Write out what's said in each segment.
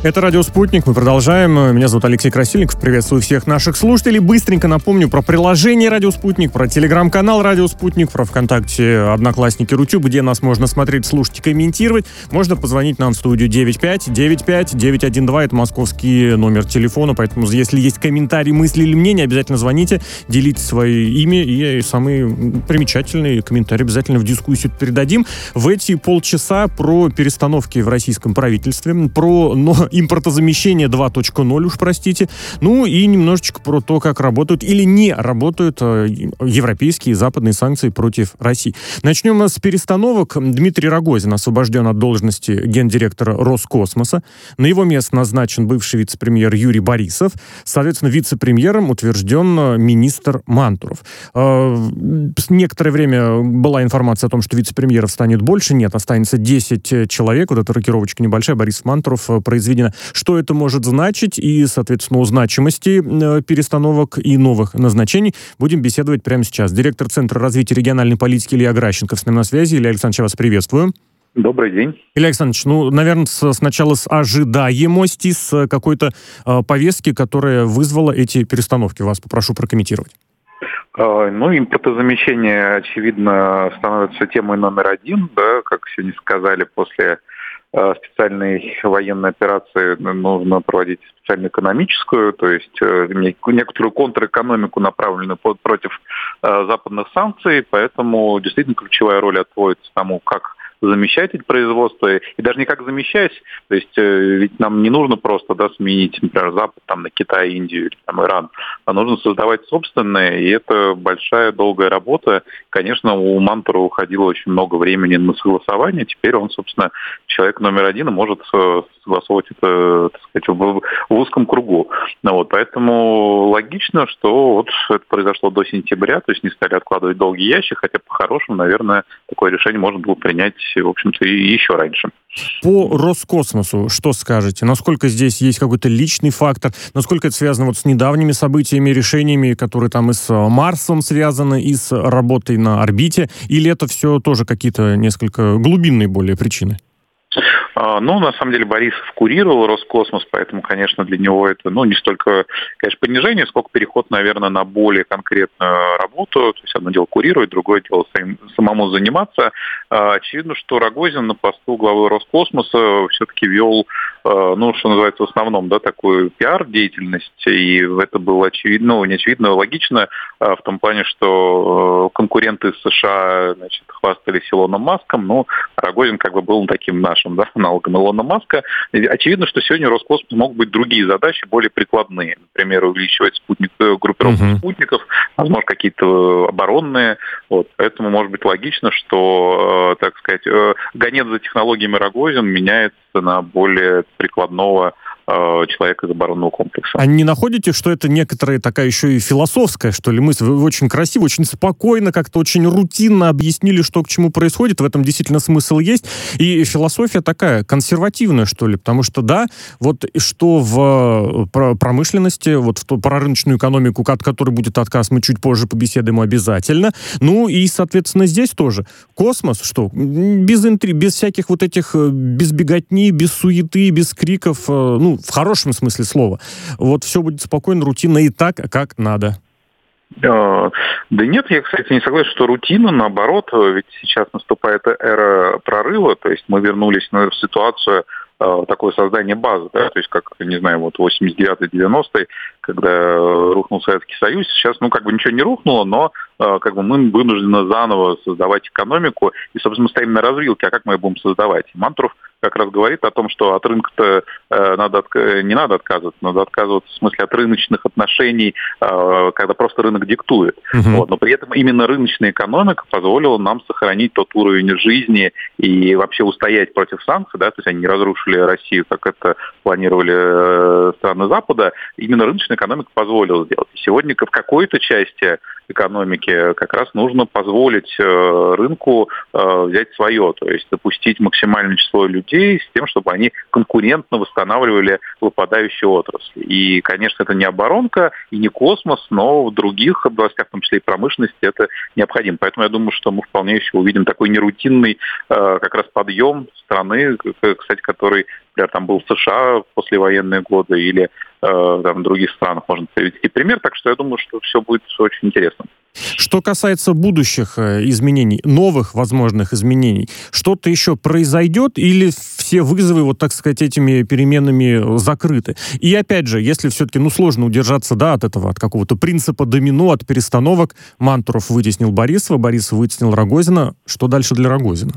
Это «Радио Спутник». Мы продолжаем. Меня зовут Алексей Красильников. Приветствую всех наших слушателей. Быстренько напомню про приложение «Радио Спутник», про телеграм-канал «Радио Спутник», про ВКонтакте, Одноклассники, Рутюб, где нас можно смотреть, слушать и комментировать. Можно позвонить нам в студию 95-95-912. Это московский номер телефона. Поэтому, если есть комментарии, мысли или мнения, обязательно звоните, делитесь своим имя, и самые примечательные комментарии обязательно в дискуссию передадим. В эти полчаса про перестановки в российском правительстве, про импортозамещение 2.0, уж простите. Ну и немножечко про то, как работают или не работают европейские и западные санкции против России. Начнем мы с перестановок. Дмитрий Рогозин освобожден от должности гендиректора Роскосмоса. На его место назначен бывший вице-премьер Юрий Борисов. Соответственно, вице-премьером утвержден министр Мантуров. Некоторое время была информация о том, что вице-премьеров станет больше. Нет, останется 10 человек. Вот эта рокировочка небольшая. Борисов, Мантуров произведена. Что это может значить и, соответственно, о значимости перестановок и новых назначений будем беседовать прямо сейчас. Директор Центра развития региональной политики Илья Гращенко с нами на связи. Илья Александрович, я вас приветствую. Добрый день. Илья Александрович, наверное, сначала с ожидаемости, с какой-то повестки, которая вызвала эти перестановки. Вас попрошу прокомментировать. Импортозамещение, очевидно, становится темой номер один, да, как сегодня сказали, после специальной военной операции нужно проводить специально экономическую, то есть некоторую контрэкономику, направленную против западных санкций, поэтому действительно ключевая роль отводится тому, как замещать эти производства, и даже не как замещать, то есть ведь нам не нужно просто сменить, например, Запад на Китай, Индию или Иран, а нужно создавать собственное, и это большая, долгая работа. Конечно, у Мантура уходило очень много времени на согласование, теперь он, собственно, человек номер один и может согласовывать это, так сказать, в узком кругу. Поэтому логично, что это произошло до сентября, то есть не стали откладывать долгий ящик, хотя по-хорошему, наверное, такое решение можно было принять, в общем-то, и еще раньше. По Роскосмосу что скажете? Насколько здесь есть какой-то личный фактор? Насколько это связано с недавними событиями, решениями, которые там и с Марсом связаны, и с работой на орбите? Или это все тоже какие-то несколько глубинные более причины? На самом деле Борисов курировал Роскосмос, поэтому, конечно, для него это, не столько, конечно, понижение, сколько переход, наверное, на более конкретную работу. То есть одно дело курировать, другое дело самому заниматься. Очевидно, что Рогозин на посту главы Роскосмоса все-таки вел, что называется, в основном, такую пиар-деятельность, и это было очевидно, не очевидно, а логично, в том плане, что конкуренты США, хвастались Илоном Маском, но Рогозин был таким нашим, аналогом Илона Маска. Очевидно, что сегодня у Роскосмоса могут быть другие задачи, более прикладные. Например, увеличивать группировку спутников, возможно, какие-то оборонные. Поэтому, может быть, логично, что, так сказать, гонец за технологиями Рогозин меняется на более прикладного человека из оборонного комплекса. А не находите, что это некоторая такая еще и философская, что ли, мысль? Вы очень красиво, очень спокойно, как-то очень рутинно объяснили, что к чему происходит. В этом действительно смысл есть. И философия такая консервативная, что ли, потому что, что в промышленности, про рыночную экономику, от которой будет отказ, мы чуть позже побеседуем обязательно. И, соответственно, здесь тоже. Космос, что? Без интриг, без всяких этих, без беготни, без суеты, без криков, в хорошем смысле слова. Все будет спокойно, рутинно и так, как надо. Да нет, я, кстати, не согласен, что рутина, наоборот, ведь сейчас наступает эра прорыва, то есть мы вернулись в ситуацию такое создание базы, то есть как, 89-90-й, когда рухнул Советский Союз, сейчас, ничего не рухнуло, но мы вынуждены заново создавать экономику, и, собственно, мы стоим на развилке, а как мы ее будем создавать? Мантуров как раз говорит о том, что от рынка-то не надо отказываться, надо отказываться в смысле от рыночных отношений, когда просто рынок диктует. Но при этом именно рыночная экономика позволила нам сохранить тот уровень жизни и вообще устоять против санкций, то есть они не разрушили Россию, как это планировали страны Запада. Именно рыночная экономика позволила сделать. И сегодня в какой-то части экономики как раз нужно позволить рынку взять свое, то есть допустить максимальное число людей с тем, чтобы они конкурентно восстанавливали выпадающие отрасли. И, конечно, это не оборонка и не космос, но в других областях, в том числе и промышленности, это необходимо. Поэтому я думаю, что мы вполне еще увидим такой нерутинный как раз подъем страны, кстати, который например, там был США в послевоенные годы или там, в других странах можно привести пример. Так что я думаю, что все будет очень интересно. Что касается будущих изменений, новых возможных изменений, что-то еще произойдет или все вызовы, вот так сказать, этими переменами закрыты? И опять же, если все-таки, сложно удержаться, от этого, от какого-то принципа домино, от перестановок, Мантуров вытеснил Борисова, Борисов вытеснил Рогозина. Что дальше для Рогозина?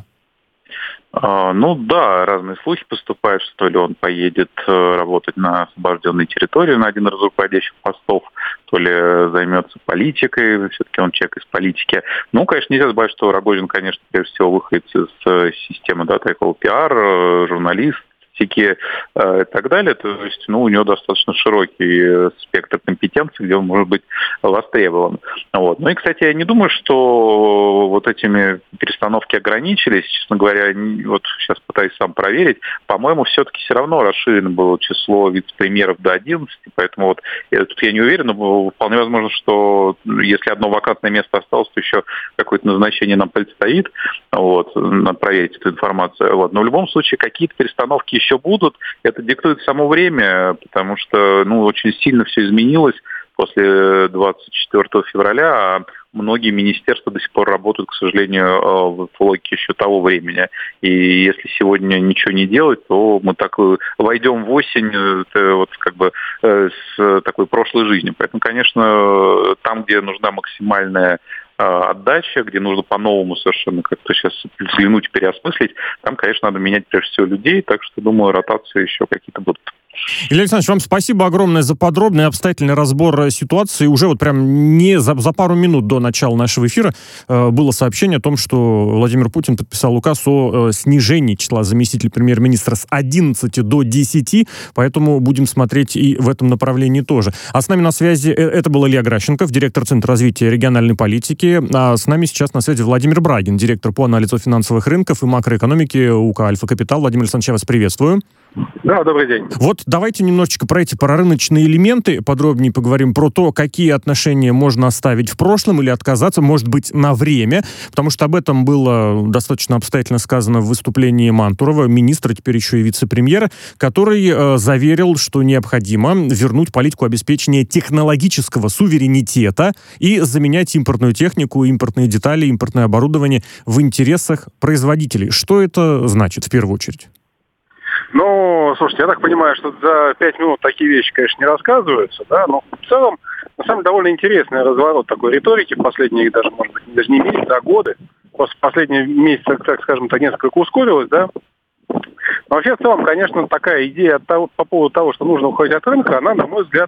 Разные слухи поступают, что ли он поедет работать на освобожденной территории на один из руководящих постов, то ли займется политикой, все-таки он человек из политики. Конечно, нельзя забывать, что Рогозин, конечно, прежде всего выходит из системы, такого пиар, журналист, и так далее. То есть, у него достаточно широкий спектр компетенций, где он может быть востребован. И, кстати, я не думаю, что вот этими перестановки ограничились. Честно говоря, сейчас пытаюсь сам проверить. По-моему, все-таки все равно расширено было число вице-премьеров до 11, поэтому тут я не уверен, но вполне возможно, что если одно вакантное место осталось, то еще какое-то назначение нам предстоит. Надо проверить эту информацию. Но в любом случае какие-то перестановки еще будут. Это диктует само время, потому что очень сильно все изменилось после 24 февраля, а многие министерства до сих пор работают, к сожалению, в логике еще того времени. И если сегодня ничего не делать, то мы так войдем в осень с такой прошлой жизнью. Поэтому, конечно, там, где нужна максимальная отдача, где нужно по-новому совершенно как-то сейчас взглянуть, переосмыслить, там, конечно, надо менять прежде всего людей, так что, думаю, ротации еще какие-то будут. Илья Александрович, вам спасибо огромное за подробный и обстоятельный разбор ситуации. Уже прям не за пару минут до начала нашего эфира было сообщение о том, что Владимир Путин подписал указ о снижении числа заместителей премьер-министра с 11 до 10, поэтому будем смотреть и в этом направлении тоже. А с нами на связи, это был Илья Гращенков, директор Центра развития региональной политики, а с нами сейчас на связи Владимир Брагин, директор по анализу финансовых рынков и макроэкономики УК «Альфа Капитал». Владимир Александрович, я вас приветствую. Да, добрый день. Давайте немножечко про эти прорыночные элементы подробнее поговорим, про то, какие отношения можно оставить в прошлом или отказаться, может быть, на время, потому что об этом было достаточно обстоятельно сказано в выступлении Мантурова, министра, теперь еще и вице-премьера, который заверил, что необходимо вернуть политику обеспечения технологического суверенитета и заменять импортную технику, импортные детали, импортное оборудование в интересах производителей. Что это значит в первую очередь? Слушайте, я так понимаю, что за 5 минут такие вещи, конечно, не рассказываются, но в целом, на самом деле, довольно интересный разворот такой риторики в последние, даже, может быть, даже не месяцы, а годы. Последние месяцы, так скажем, несколько ускорилось, Но вообще, в целом, конечно, такая идея по поводу того, что нужно уходить от рынка, она, на мой взгляд,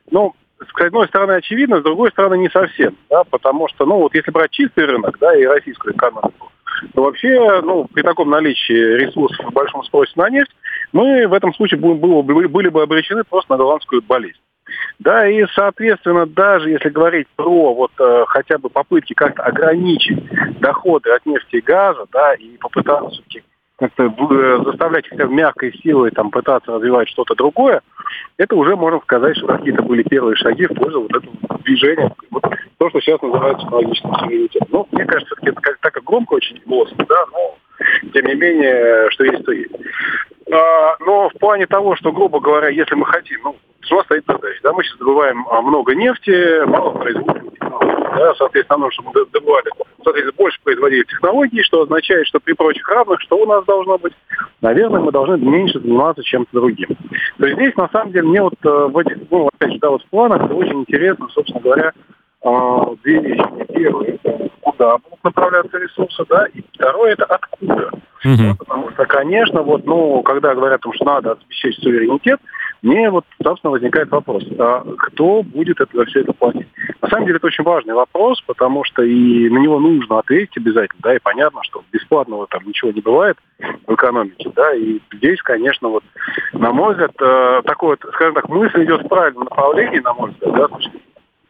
с одной стороны, очевидна, с другой стороны, не совсем, потому что, если брать чистый рынок, и российскую экономику, то вообще, при таком наличии ресурсов и большом спросе на нефть, мы в этом случае были бы обречены просто на голландскую болезнь. И, соответственно, даже если говорить про хотя бы попытки как-то ограничить доходы от нефти и газа, и попытаться как-то заставлять хотя бы мягкой силой пытаться развивать что-то другое, это уже можно сказать, что какие-то были первые шаги в пользу этого движения, то, что сейчас называется технологическим суверенитетом. Мне кажется, это так как громко очень голос, но тем не менее, что есть, то есть. Но в плане того, что, грубо говоря, если мы хотим, что стоит задача, мы сейчас добываем много нефти, мало производим технологий, соответственно, нам, чтобы мы добывали, соответственно, больше производили технологий, что означает, что при прочих равных, что у нас должно быть, наверное, мы должны меньше заниматься чем-то другим. То есть здесь, на самом деле, мне в этих, опять же, в планах это очень интересно, собственно говоря, две вещи. Первое, это куда будут направляться ресурсы, и второе, это откуда. Потому что, конечно, когда говорят о том, что надо обеспечить суверенитет, мне собственно, возникает вопрос, кто будет за все это платить? На самом деле, это очень важный вопрос, потому что и на него нужно ответить обязательно, и понятно, что бесплатного ничего не бывает в экономике, и здесь, конечно, на мой взгляд, такое, скажем так, мысль идет в правильном направлении, на мой взгляд,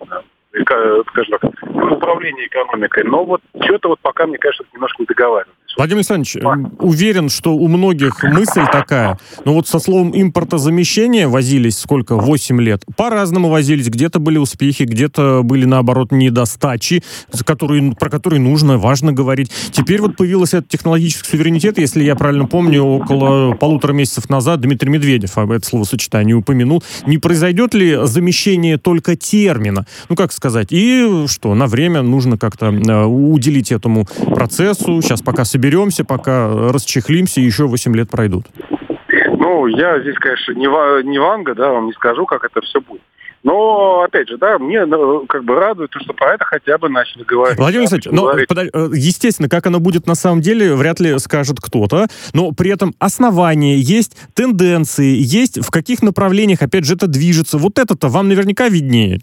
скажем так, управление экономикой, но что-то пока, мне кажется, немножко не договаривается. Владимир Александрович, уверен, что у многих мысль такая, но вот со словом импортозамещение возились сколько? 8 лет. По-разному возились. Где-то были успехи, где-то были, наоборот, недостачи, про которые нужно, важно говорить. Теперь вот появился этот технологический суверенитет, если я правильно помню, около 1,5 месяцев назад Дмитрий Медведев об это словосочетание упомянул. Не произойдет ли замещение только термина? Ну, как сказать? И что, на время нужно как-то уделить этому процессу. Сейчас пока соберемся, пока расчехлимся, и еще 8 лет пройдут. Ну, я здесь, конечно, не Ванга, да, вам не скажу, как это все будет. Но, опять же, да, мне как бы радует, что про это хотя бы начали говорить. Владимир Александрович, естественно, как оно будет на самом деле, вряд ли скажет кто-то, но при этом основания есть, тенденции есть, в каких направлениях, опять же, это движется. Вот это-то вам наверняка виднее.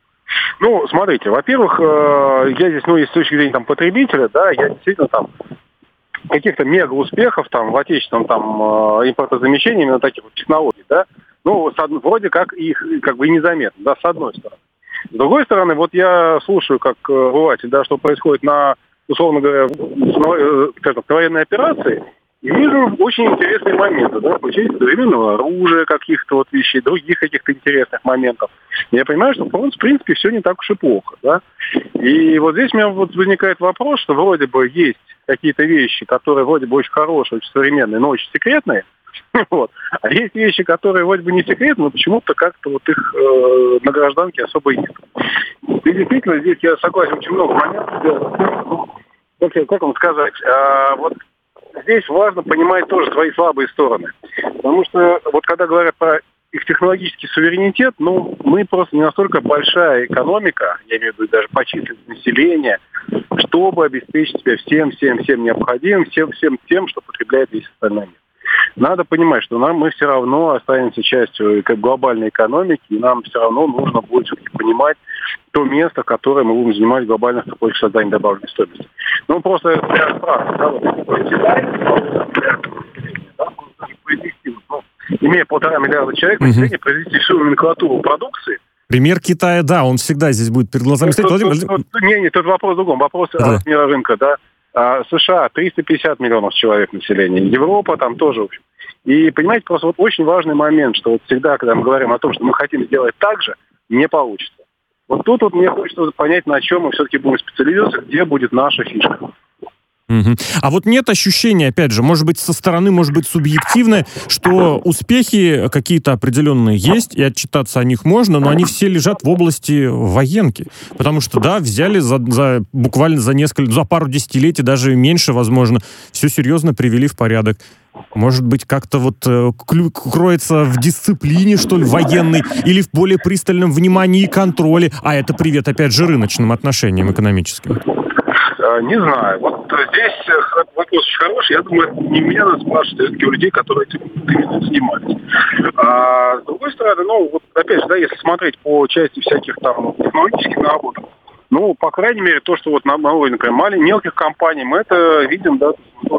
Ну, смотрите, во-первых, я здесь, с точки зрения там, потребителя, да, я действительно там каких-то мега-успехов там в отечественном там импортозамещении именно таких вот технологий, да, вроде как их как бы и незаметно, да, с одной стороны. С другой стороны, вот я слушаю, как обыватель, да, что происходит на, условно говоря, скажем, военной операции, и вижу очень интересные моменты, да, включение современного оружия, каких-то вот вещей, других каких-то интересных моментов. Я понимаю, что, в принципе, все не так уж и плохо, да. И вот здесь у меня вот возникает вопрос, что вроде бы есть какие-то вещи, которые вроде бы очень хорошие, очень современные, но очень секретные, вот. А есть вещи, которые вроде бы не секретные, но почему-то как-то вот их на гражданке особо нет. И действительно, здесь я согласен, очень много моментов. Как вам сказать, вот здесь важно понимать тоже свои слабые стороны. Потому что вот когда говорят про их технологический суверенитет, мы просто не настолько большая экономика, я имею в виду даже по численности населения, чтобы обеспечить себя всем необходимым, всем тем, что потребляет весь остальной мир. Надо понимать, что мы все равно останемся частью глобальной экономики, и нам все равно нужно будет все-таки понимать то место, которое мы будем занимать в глобальных цепочках создания добавленной стоимости. Просто для справки, да, вот Китай, имея 1,5 миллиарда человек, население произвести всю номенклатуру продукции. Пример Китая, да, он всегда здесь будет перед глазами стоять. Тут вопрос в другом. Вопрос размера рынка, да. США 350 миллионов человек населения, Европа там тоже, в общем. И, понимаете, просто вот очень важный момент, что вот всегда, когда мы говорим о том, что мы хотим сделать так же, не получится. Вот тут вот мне хочется понять, на чем мы все-таки будем специализироваться, где будет наша фишка. Угу. А вот нет ощущения, опять же, может быть, со стороны, может быть, субъективное, что успехи какие-то определенные есть, и отчитаться о них можно, но они все лежат в области военки. Потому что, да, взяли буквально за пару десятилетий, даже меньше, возможно, все серьезно привели в порядок. Может быть, как-то вот кроется в дисциплине, что ли, военной, или в более пристальном внимании и контроле. А это привет, опять же, рыночным отношениям экономическим. Не знаю. Вот здесь вопрос очень хороший. Я думаю, не меня надо спрашивать, а все-таки у людей, которые этим именно занимались. А с другой стороны, вот опять же, да, если смотреть по части всяких там технологических наработок, по крайней мере, то, что вот на уровне, например, мелких компаний, мы это видим, да,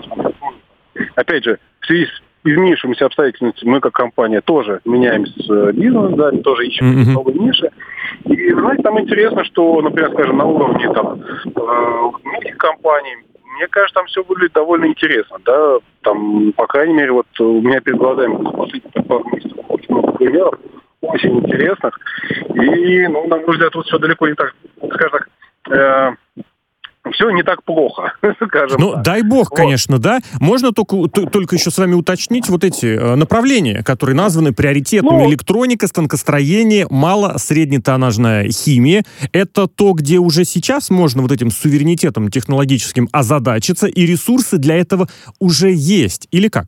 опять же, в связи с изменившимися обстоятельствами мы, как компания, тоже меняем бизнес, да, тоже ищем новые ниши. И, знаете, там интересно, что, например, скажем, на уровне там многих компаний, мне кажется, там все выглядит довольно интересно, да, там, по крайней мере, вот у меня перед глазами последние пару месяцев очень много примеров, очень интересных, и, на мой взгляд, вот все далеко не так, скажем так, все не так плохо, скажем так. Дай бог, конечно, да. Можно только еще с вами уточнить вот эти направления, которые названы приоритетными. Электроника, станкостроение, мало-среднетоннажная химия. Это то, где уже сейчас можно вот этим суверенитетом технологическим озадачиться, и ресурсы для этого уже есть. Или как?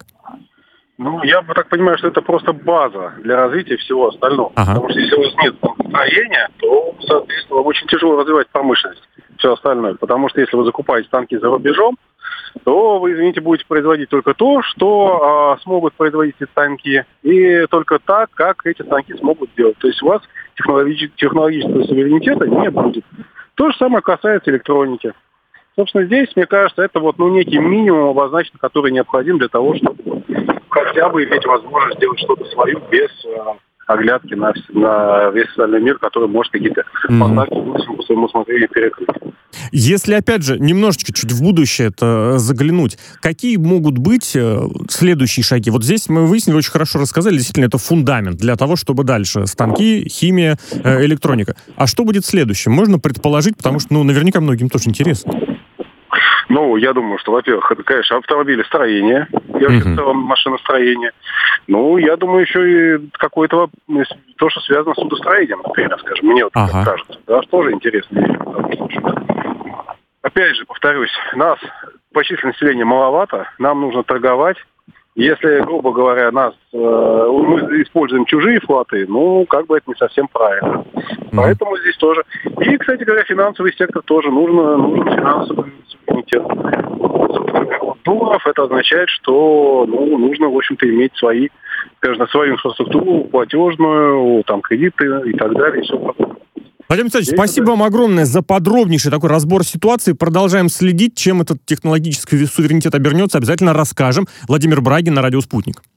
Я так понимаю, что это просто база для развития всего остального. Потому что если у вас нет станкостроения, то, соответственно, вам очень тяжело развивать промышленность. Все остальное. Потому что если вы закупаете станки за рубежом, то вы, извините, будете производить только то, что смогут производить эти станки, и только так, как эти станки смогут делать. То есть у вас технологического суверенитета не будет. То же самое касается электроники. Собственно, здесь, мне кажется, это вот некий минимум обозначен, который необходим для того, чтобы хотя бы иметь возможность сделать что-то свое без оглядки на весь остальной мир, который может какие-то поставки по своему смотрению перекрыть. Если, опять же, немножечко чуть в будущее это заглянуть, какие могут быть следующие шаги? Вот здесь мы выяснили, очень хорошо рассказали, действительно, это фундамент для того, чтобы дальше станки, химия, электроника. А что будет следующим? Можно предположить, потому что, наверняка многим тоже интересно. Ну, я думаю, что, во-первых, это, конечно, автомобилестроение, и вообще в целом машиностроение. Ну, я думаю, еще и какое-то то, что связано с судостроением, например, скажем. Мне вот так кажется. Да, тоже интересно. Потому что, опять же, повторюсь, нас по численности населения маловато, нам нужно торговать. Если, грубо говоря, мы используем чужие флоты, как бы это не совсем правильно. Поэтому здесь тоже. И, кстати говоря, финансовый сектор тоже нужен финансовый суверенитет. $100 это означает, что нужно, в общем-то, иметь свою инфраструктуру, платежную, кредиты и так далее, и все такое. Владимир Александрович, спасибо вам огромное за подробнейший такой разбор ситуации. Продолжаем следить, чем этот технологический суверенитет обернется. Обязательно расскажем. Владимир Брагин на радио «Спутник».